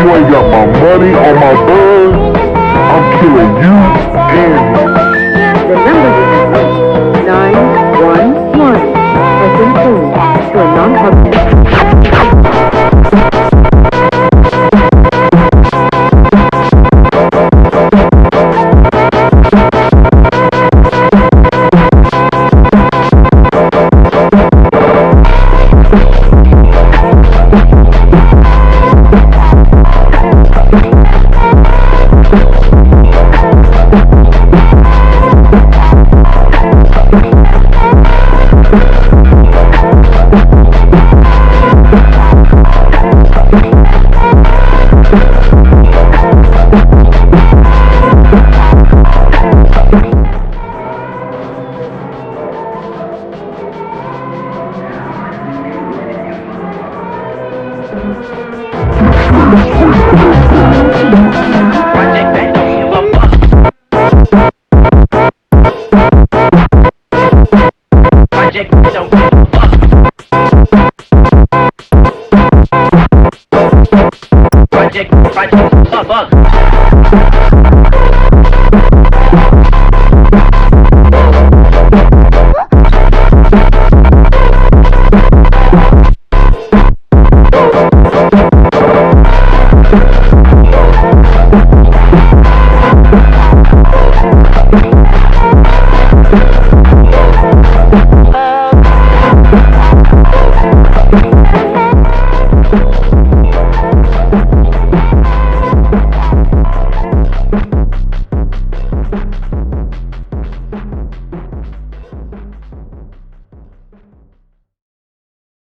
you ain't got my money or my buzz, I'm killing you and him. The number you have reached, 911, has been changed to a non-public. Project,